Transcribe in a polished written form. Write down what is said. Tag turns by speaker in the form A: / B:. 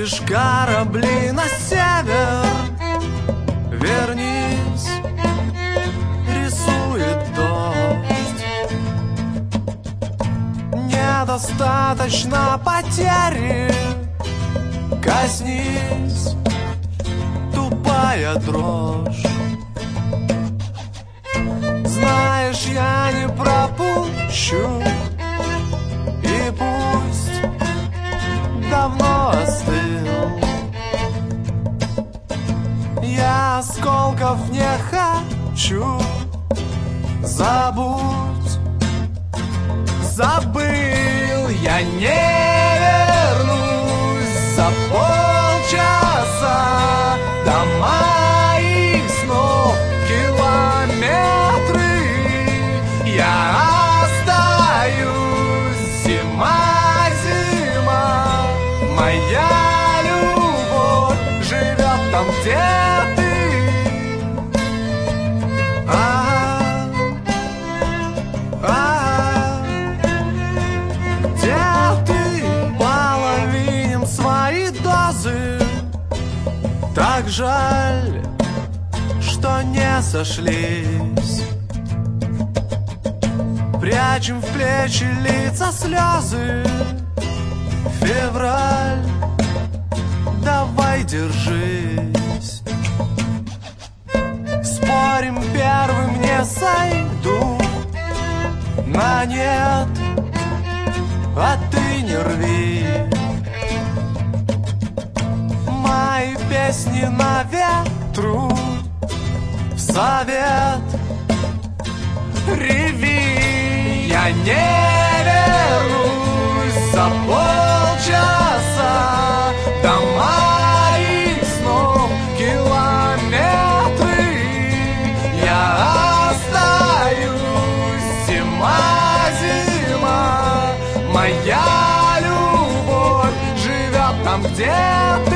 A: лишь корабли на север. Вернись, рисует дождь. Недостаточно потери, коснись, тупая дрожь. Знаешь, я не пропущу, и пусть давно остыл. Я осколков не хочу, забудь, забыл. Я не вернусь за полчаса до моих снов километры. Я остаюсь, зима, зима. Моя любовь живет там, где ты. Где ты? Половиним свои дозы. Так жаль, что не сошлись. Прячем в плечи лица слезы. Февраль, давай держись. Спорим, первым не сойду на нет, а ты не рви. Мои песни на ветру, в совет реви. Я не вернусь за полчаса до моих снов километры. Я остаюсь, зима, зима. Моя любовь живет там, где